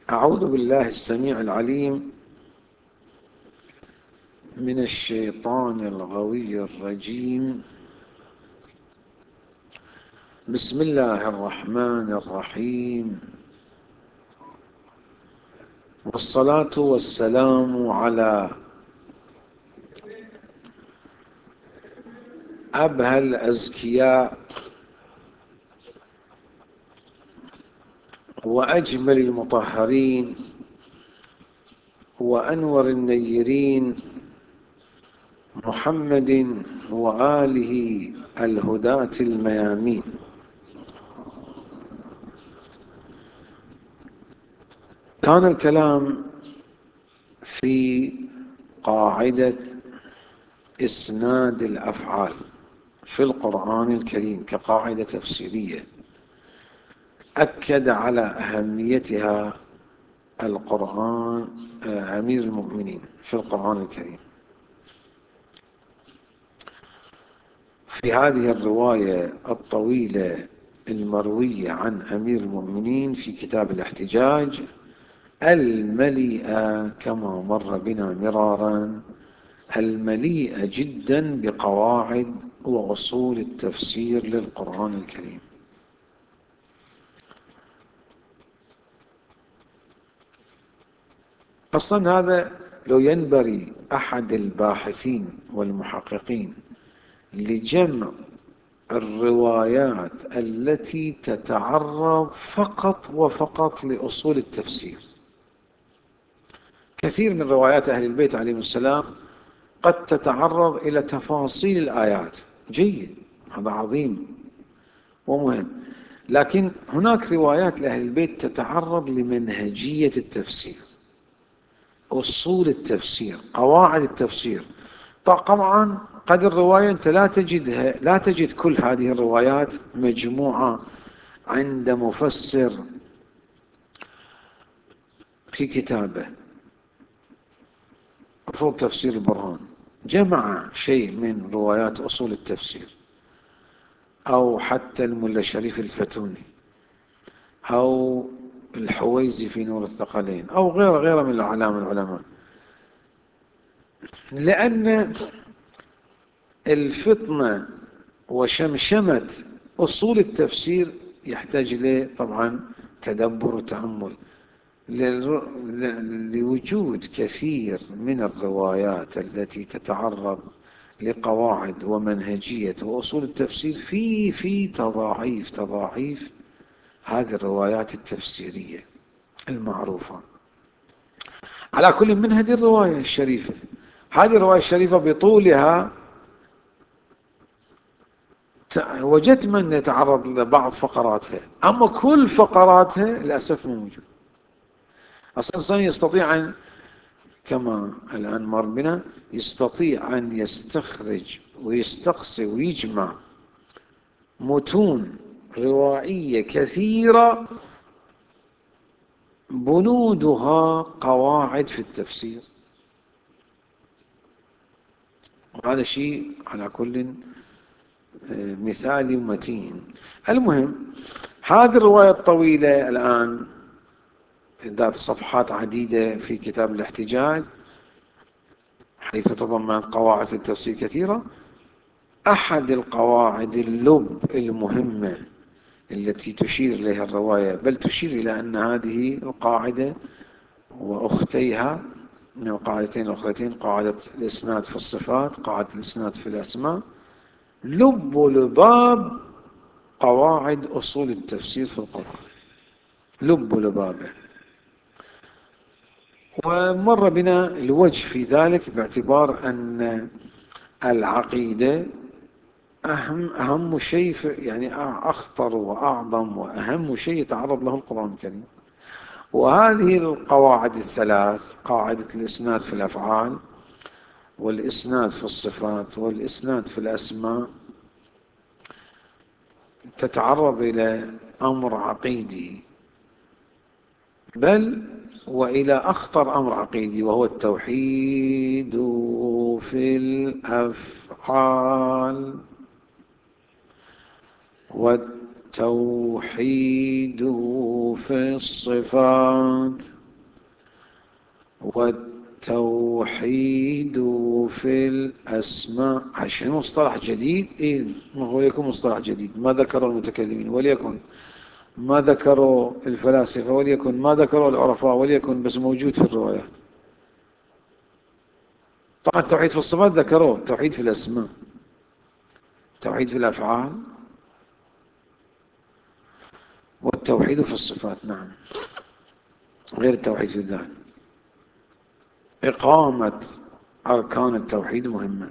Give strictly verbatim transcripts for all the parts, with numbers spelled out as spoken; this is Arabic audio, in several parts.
أعوذ بالله السميع العليم من الشيطان الغوي الرجيم. بسم الله الرحمن الرحيم، والصلاة والسلام على أبهى الأزكياء وأجمل المطهرين وأنور النيرين، محمد وآله الهداة الميامين. كان الكلام في قاعدة إسناد الأفعال في القرآن الكريم كقاعدة تفسيرية أكد على أهميتها القرآن أمير المؤمنين في القرآن الكريم في هذه الرواية الطويلة المروية عن أمير المؤمنين في كتاب الاحتجاج المليئة كما مر بنا مرارا، المليئة جدا بقواعد وأصول التفسير للقرآن الكريم. أصلا هذا لو ينبغي أحد الباحثين والمحققين لجمع الروايات التي تتعرض فقط وفقط لأصول التفسير. كثير من روايات أهل البيت عليهم السلام قد تتعرض إلى تفاصيل الآيات، جيد، هذا عظيم ومهم، لكن هناك روايات لأهل البيت تتعرض لمنهجية التفسير، أصول التفسير، قواعد التفسير. طبعا قد الرواية أنت لا تجدها، لا تجد كل هذه الروايات مجموعة عند مفسر في كتابه. مفروض تفسير البرهان جمع شيء من روايات أصول التفسير، أو حتى الملا شريف الفتوني، أو الحويزي في نور الثقلين، أو غيره غيره من الأعلام العلماء، لأن الفطنة وشمشمة أصول التفسير يحتاج إليه طبعا تدبر وتأمل، لوجود كثير من الروايات التي تتعرض لقواعد ومنهجية وأصول التفسير في في تضاعيف تضاعيف هذه الروايات التفسيرية المعروفة. على كل من هذه الرواية الشريفة، هذه الرواية الشريفة بطولها وجدت من يتعرض لبعض فقراتها، أما كل فقراتها للأسف مو موجود. أصلا الإنسان يستطيع أن، كما الآن مر بنا، يستطيع أن يستخرج ويستقصي ويجمع متون روائية كثيرة بنودها قواعد في التفسير، وهذا شيء على كل مثالي ومتين. المهم، هذه الرواية الطويلة الآن ذات صفحات عديدة في كتاب الاحتجاج، حيث تضمنت قواعد في التفسير كثيرة. أحد القواعد اللب المهمة التي تشير إليها الرواية، بل تشير إلى أن هذه القاعدة وأختيها من القاعدتين الأخرتين، قاعدة الإسناد في الصفات، قاعدة الإسناد في الأسماء، لب لباب قواعد أصول التفسير في القرآن، لب لبابه. ومر بنا الوجه في ذلك باعتبار أن العقيدة أهم أهم شيء، يعني أخطر وأعظم وأهم شيء يتعرض له القرآن الكريم. وهذه القواعد الثلاث، قاعدة الإسناد في الأفعال، والإسناد في الصفات، والإسناد في الأسماء، تتعرض إلى أمر عقيدي، بل وإلى أخطر أمر عقيدي، وهو التوحيد في الأفعال والتوحيد في الصفات. والتوحيد في الأسماء. عشان مصطلح جديد، إيه وليكن مصطلح جديد ما ذكره المتكلمين، وليكن ما ذكروا الفلاسفة، وليكن ما ذكروا العرفاء، وليكن بس موجود في الروايات. طبعا التوحيد في الصفات ذكروه، التوحيد في الأسماء، التوحيد في الأفعال، والتوحيد في الصفات، نعم، غير التوحيد في الذات. إقامة أركان التوحيد مهمة.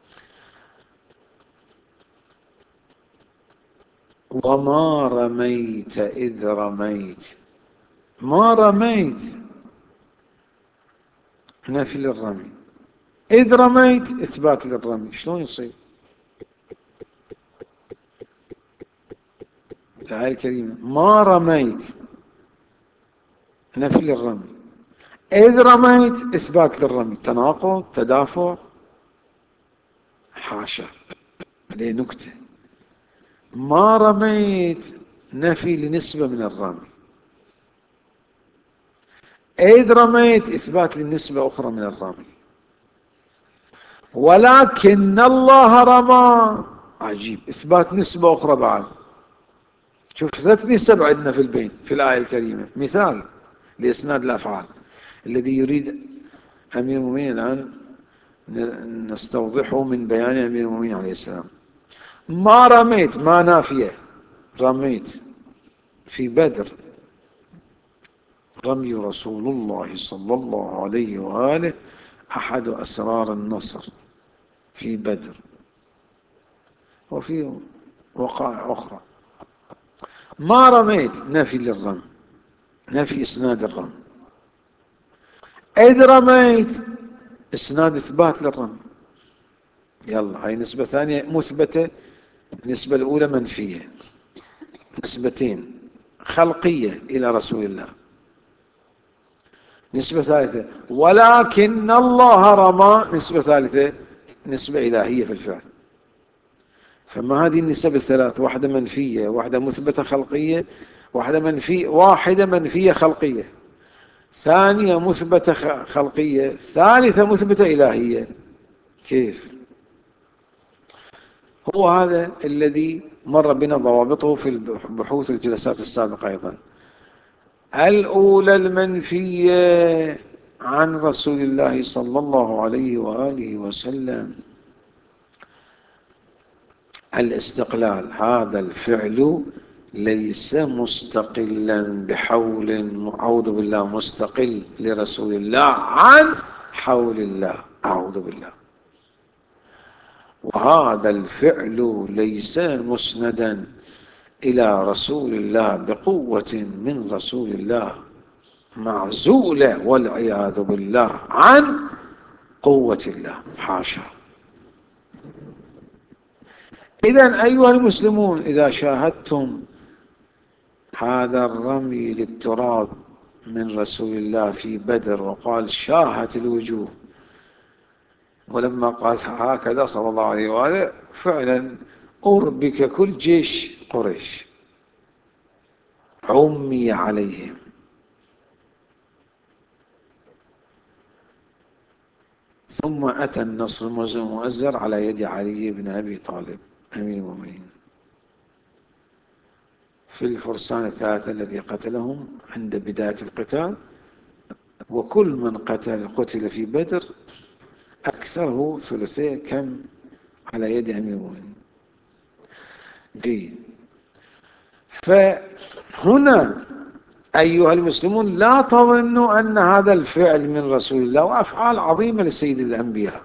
وما رميت إذ رميت، ما رميت نفي للرمي، إذ رميت إثبات للرمي. شلون يصير؟ الآية الكريمة ما رميت نفي للرمي، إذ رميت إثبات للرمي، تناقض، تدافع؟ حاشا، هذه نكتة. ما رميت نفي لنسبة من الرمي، إذ رميت إثبات للنسبة أخرى من الرمي. ولكن الله رمى، عجيب، إثبات نسبة أخرى بعد. شوف ثلاث نسب عندنا في البين في الآية الكريمة، مثال لإسناد الأفعال الذي يريد أمير المؤمنين الآن نستوضحه من بيان أمير المؤمنين عليه السلام. ما رميت، ما نافية، رميت في بدر، رمي رسول الله صلى الله عليه وآله أحد أسرار النصر في بدر وفي وقائع أخرى. ما رميت نفي للرمي، نفي إسناد الرمي. إذ رميت إسناد إثبات للرمي. يلا، هاي نسبة ثانية مثبتة، النسبة الأولى منفية. نسبتين، خلقية إلى رسول الله. نسبة ثالثة ولكن الله رمى، نسبة ثالثة نسبة إلهية في الفعل. فما هذه النسب الثلاث؟ واحدة منفية، واحدة مثبتة خلقية، واحدة منفية، واحدة منفية خلقية، ثانية مثبتة خلقية، ثالثة مثبتة إلهية. كيف؟ هو هذا الذي مر بنا ضوابطه في البحوث الجلسات السابقة أيضا. الأولى المنفية عن رسول الله صلى الله عليه وآله وسلم الاستقلال، هذا الفعل ليس مستقلا بحول، أعوذ بالله، مستقل لرسول الله عن حول الله، أعوذ بالله. وهذا الفعل ليس مسندا إلى رسول الله بقوة من رسول الله، معزولة والعياذ بالله عن قوة الله، حاشا. إذن أيها المسلمون، إذا شاهدتم هذا الرمي للتراب من رسول الله في بدر وقال شاهت الوجوه، ولما قال هكذا صلى الله عليه وآله فعلا أربك كل جيش قريش، عمي عليهم. ثم أتى النصر المؤزر على يد علي بن أبي طالب أمير المؤمنين في الفرسان الثلاثة الذي قتلهم عند بداية القتال. وكل من قتل قتل في بدر أكثره ثلثي كم على يد أمير المؤمنين. فهنا أيها المسلمون لا تظنوا أن هذا الفعل من رسول الله، وأفعال عظيمة لسيد الأنبياء،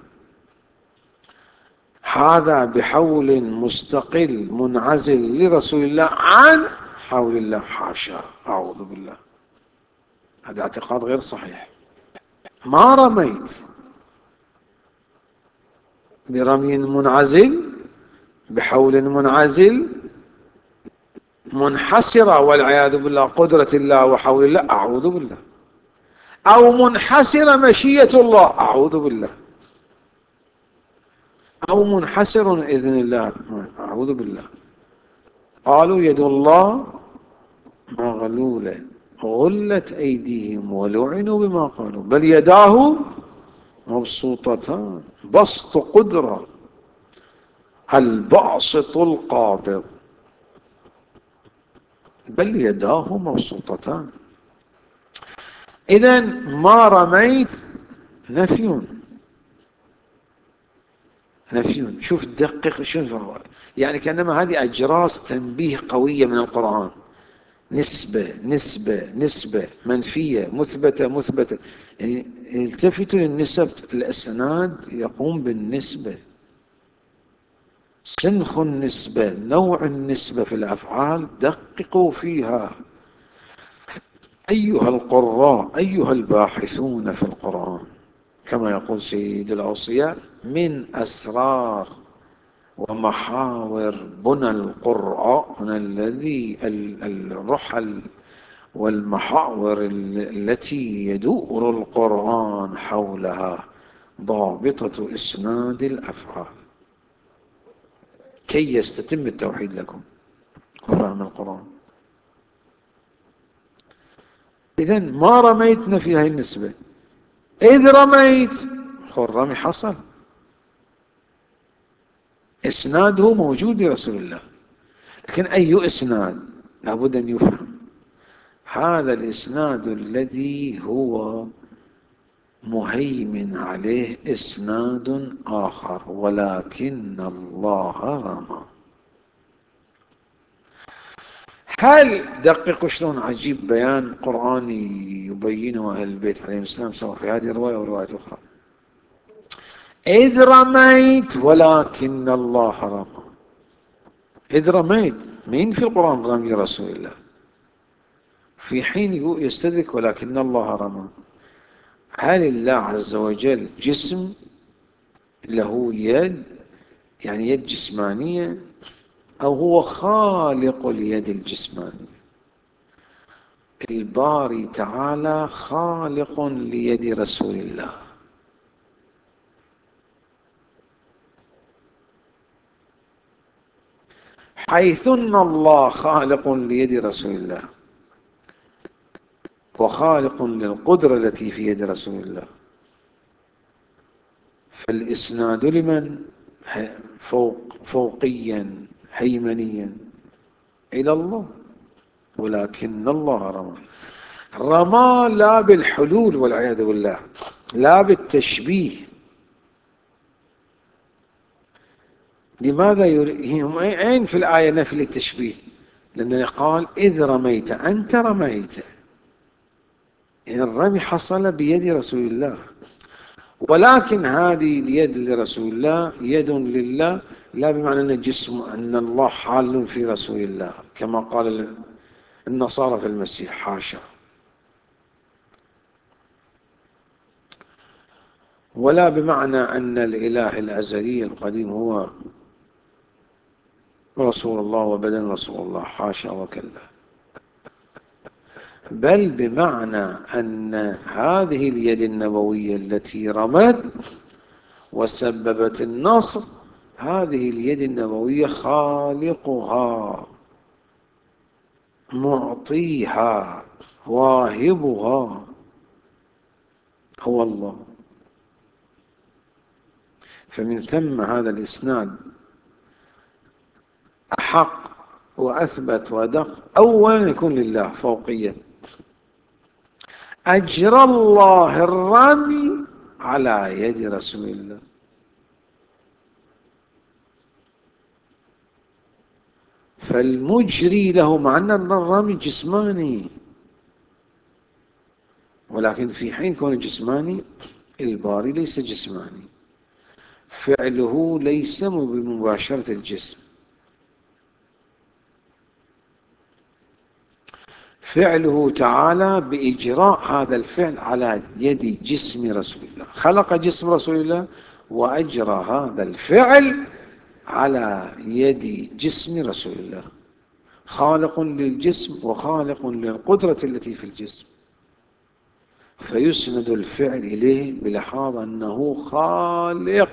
هذا بحول مستقل منعزل لرسول الله عن حول الله، حاشا، أعوذ بالله. هذا اعتقاد غير صحيح. ما رميت برمي منعزل بحول منعزل منحسرة والعياذ بالله قدرة الله وحول الله، أعوذ بالله، أو منحسرة مشيئة الله، أعوذ بالله، أو منحسر إذن الله، أعوذ بالله. قالوا يد الله مغلولة غلت أيديهم ولعنوا بما قالوا بل يداه مبسوطتان بسط قدرة الباسط القابض بل يداه مبسوطتان. إذا ما رميت نفي نفي. شوف دقق شوف، يعني كأنما هذه أجراس تنبيه قوية من القرآن. نسبة نسبة نسبة، منفية مثبتة مثبتة. يعني التفتوا للنسب، الأسناد يقوم بالنسبة. سنخ النسبة، نوع النسبة في الأفعال دققوا فيها أيها القراء أيها الباحثون في القرآن. كما يقول سيد الأوصياء: من أسرار ومحاور بنى القرآن الذي الرحل والمحاور التي يدور القرآن حولها ضابطة إسناد الأفعال كي يستتم التوحيد لكم وفهم القرآن. إذن ما رميتنا في هذه النسبة، إذ رميت الرمي حصل، إسناده موجود لرسول الله. لكن أي إسناد؟ لابد أن يفهم هذا الإسناد الذي هو مهيمن عليه إسناد آخر ولكن الله رمى. هل دققوا شلون عجيب بيان قرآني يبينه أهل البيت عليهم السلام سواء في هذه الرواية أو رواية أخرى. إذ رميت ولكن الله رمى. إذ رميت، مين في القرآن رمي رسول الله؟ في حين يستدرك ولكن الله رمى. هل الله عز وجل جسم له يد، يعني يد جسمانية، أو هو خالق اليد الجسمانية؟ الباري تعالى خالق ليد رسول الله. حيث أن الله خالق ليد رسول الله وخالق للقدرة التي في يد رسول الله، فالإسناد لمن؟ فوق فوقيا هيمنيا إلى الله. ولكن الله رمى. رمى لا بالحلول والعياذ بالله، لا بالتشبيه. لماذا يريهم أين في الآية نفي التشبيه؟ لأنه قال إذ رميت، أنت رميت، يعني الرمي حصل بيد رسول الله. ولكن هذه اليد لرسول الله يد لله، لا بمعنى أن جسم أن الله حال في رسول الله كما قال النصارى في المسيح، حاشا. ولا بمعنى أن الإله الأزلي القديم هو رسول الله وبدن رسول الله، حاشا وكلا. بل بمعنى أن هذه اليد النبوية التي رمت وسببت النصر، هذه اليد النبوية خالقها معطيها واهبها هو الله. فمن ثم هذا الإسناد أحق وأثبت وأدق. أولا يكون لله فوقيا، أجرى الله الرمي على يد رسول الله. فالمجري له معنى أن الرمي جسماني، ولكن في حين كون جسماني الباري ليس جسماني، فعله ليس بمباشرة الجسم، فعله تعالى بإجراء هذا الفعل على يد جسم رسول الله. خلق جسم رسول الله وأجرى هذا الفعل على يد جسم رسول الله. خالق للجسم وخالق للقدرة التي في الجسم، فيسند الفعل إليه بلحاظ أنه خالق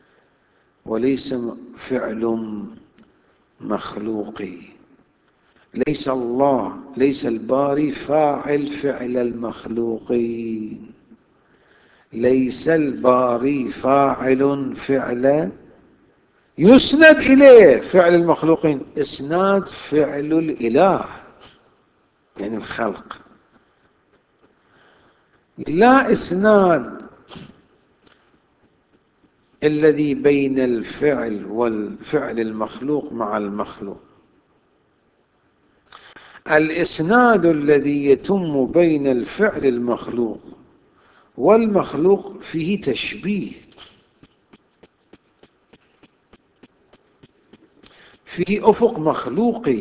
وليس فعل مخلوقي. ليس الله، ليس الباري فاعل فعل المخلوقين، ليس الباري فاعل فعل يسند إليه فعل المخلوقين، إسناد فعل الإله يعني الخلق، لا إسناد الذي بين الفعل والفعل المخلوق مع المخلوق. الإسناد الذي يتم بين الفعل المخلوق والمخلوق فيه تشبيه، فيه أفق مخلوقي.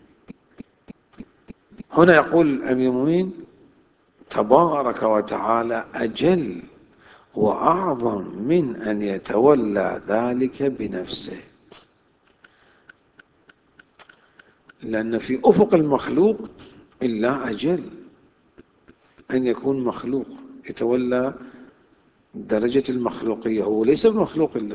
هنا يقول الأمير المؤمنين تبارك وتعالى أجل وأعظم من أن يتولى ذلك بنفسه، لأن في أفق المخلوق إلا أجل أن يكون مخلوق يتولى درجة المخلوقية، هو ليس بمخلوق الله،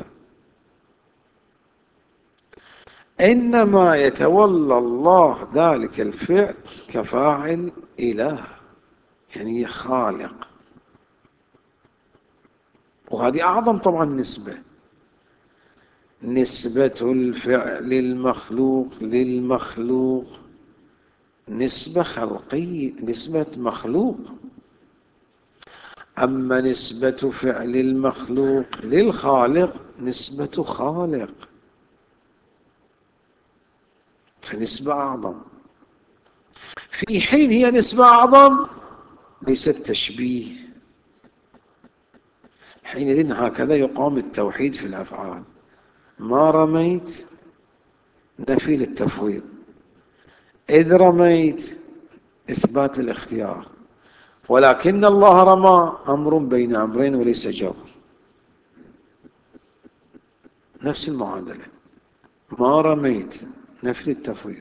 إنما يتولى الله ذلك الفعل كفاعل إله، يعني خالق. وهذه أعظم طبعا نسبة، نسبة الفعل المخلوق للمخلوق نسبة خلقية، نسبة مخلوق. أما نسبة فعل المخلوق للخالق نسبة خالق، فنسبة أعظم. في حين هي نسبة أعظم ليست تشبيه، حينئذ هكذا يقام التوحيد في الأفعال. ما رميت نفي للتفويض، إذ رميت إثبات الاختيار، ولكن الله رمى أمر بين أمرين وليس جبر، نفس المعادلة. ما رميت نفي التفويض،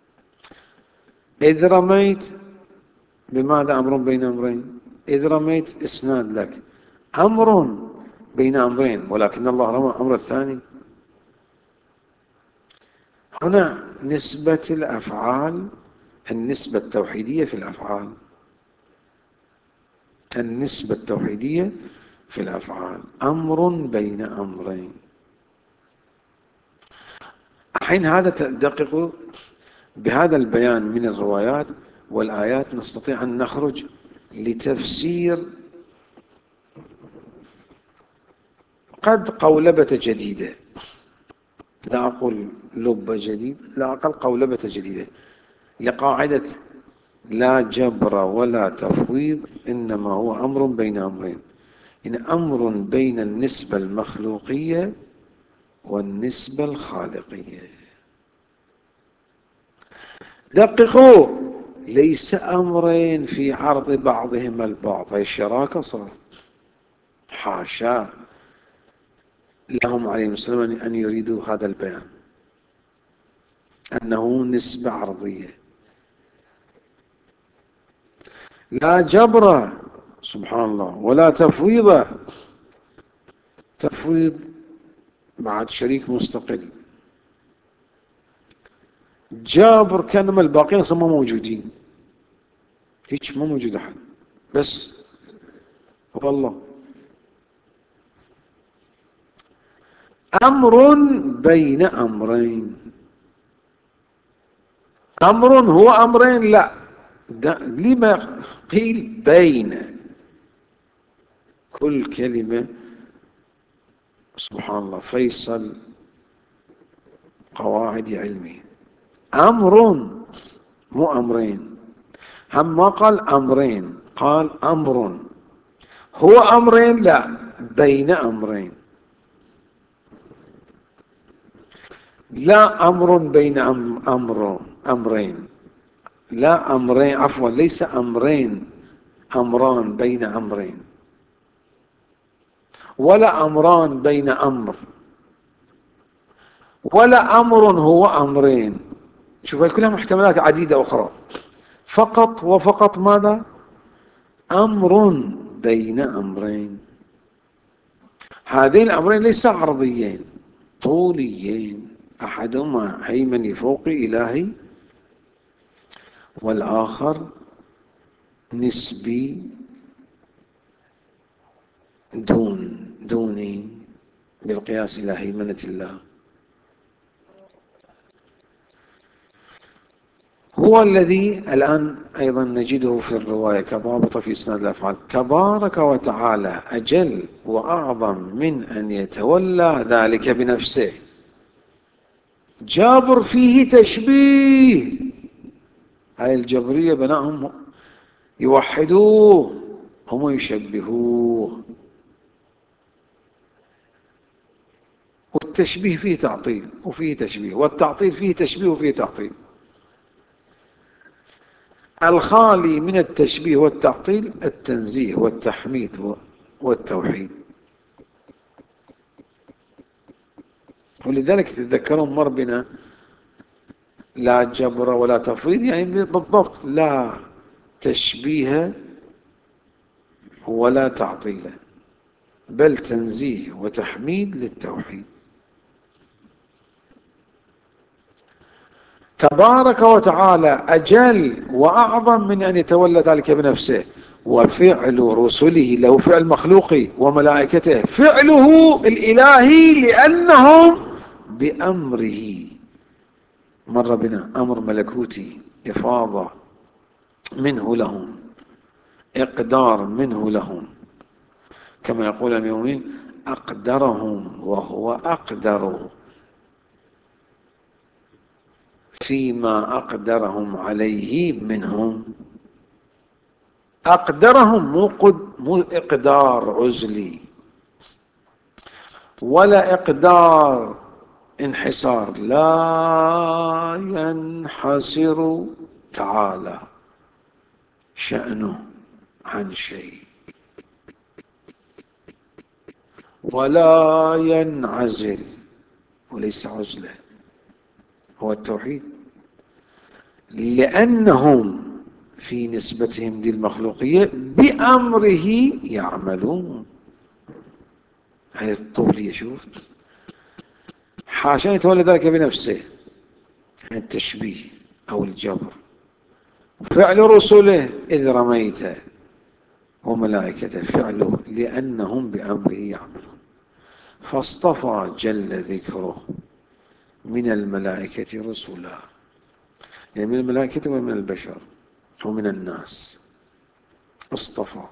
إذ رميت بماذا أمر بين أمرين؟ إذ رميت إسناد لك أمر بين أمرين ولكن الله رمى الأمر الثاني. هنا نسبة الأفعال، النسبة التوحيدية في الأفعال، النسبة التوحيدية في الأفعال أمر بين أمرين. حين هذا تدقق بهذا البيان من الروايات والآيات نستطيع أن نخرج لتفسير قد قولبة جديدة، لا أقول لب جديد، لا أقل قولبة جديدة لقاعدة لا جبر ولا تفويض، إنما هو أمر بين أمرين، إن أمر بين النسبة المخلوقية والنسبة الخالقية. دققوا، ليس أمرين في عرض بعضهما البعض، هي الشراكة صارت، حاشا لهم عليهم السلام أن يريدوا هذا البيان أنه نسبة عرضية. لا جبر سبحان الله ولا تفويض، تفويض بعد شريك مستقل، جابر كانما الباقين اصلا ما موجودين، هيك ما موجود احد بس والله. امر بين امرين، امر هو امرين، لا لما قيل بين، كل كلمة سبحان الله فيصل قواعد علمي. امر مو امرين، هم ما قال امرين، قال امر هو امرين، لا بين امرين، لا امر بين أم امر امرين، لا امرين، عفوا ليس امرين امران بين امرين، ولا امران بين امر، ولا امر هو امرين. شوف هي كلها محتملات عديدة اخرى، فقط وفقط ماذا؟ امر بين امرين. هذين الامرين ليس عرضيين طوليين، احدهما هيمني فوقي الهي والآخر نسبي دون دوني بالقياس إلى هيمنة الله. هو الذي الآن أيضا نجده في الرواية كضابط في إسناد الأفعال: تبارك وتعالى أجل وأعظم من أن يتولى ذلك بنفسه. جابر فيه تشبيه، هاي الجبرية بناهم يوحدوه هم يشبهوه، والتشبيه فيه تعطيل وفيه تشبيه، والتعطيل فيه تشبيه وفيه تعطيل. الخالي من التشبيه والتعطيل التنزيه والتحميد والتوحيد. ولذلك تتذكرون مر بنا لا جبر ولا تفويض، يعني بالضبط لا تشبيه ولا تعطيل، بل تنزيه وتحميد للتوحيد. تبارك وتعالى أجل وأعظم من أن يتولى ذلك بنفسه، وفعل رسله له فعل مخلوقي وملائكته فعله الإلهي لأنهم بأمره. مر بنا أمر ملكوتي، إفاضة منه لهم، إقدار منه لهم، كما يقول أمير المؤمنين: أقدرهم وهو أقدر فيما أقدرهم عليه منهم. أقدرهم مو, قد مو إقدار عزلي ولا إقدار انحسار، لا ينحسر تعالى شأنه عن شيء ولا ينعزل، وليس عزلة، هو التوحيد. لأنهم في نسبتهم دي المخلوقية بأمره يعملون. هذه الطولية، شوف، حاشا يتولى ذلك بنفسه، التشبيه أو الجبر. فعل رسله إذ رميت وملائكته فعله لأنهم بأمره يعملون. فاصطفى جل ذكره من الملائكة رسلا، يعني من الملائكة ومن البشر ومن الناس، اصطفى.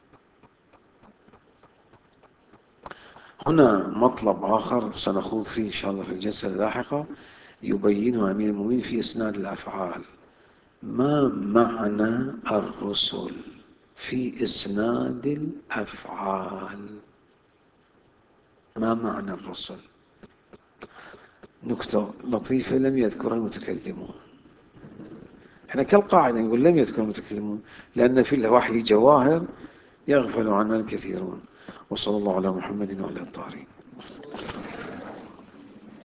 هنا مطلب آخر سنخوض فيه إن شاء الله في الجلسة اللاحقة، يبينه أمير المؤمنين في إسناد الأفعال. ما معنى الرسل في إسناد الأفعال؟ ما معنى الرسل؟ نكتة لطيفة لم يذكرها المتكلمون. احنا كالقاعدة نقول لم يذكر المتكلمون لأن في الوحي جواهر يغفل عنها الكثيرون. وصلى الله على محمد وعلى الطاهرين.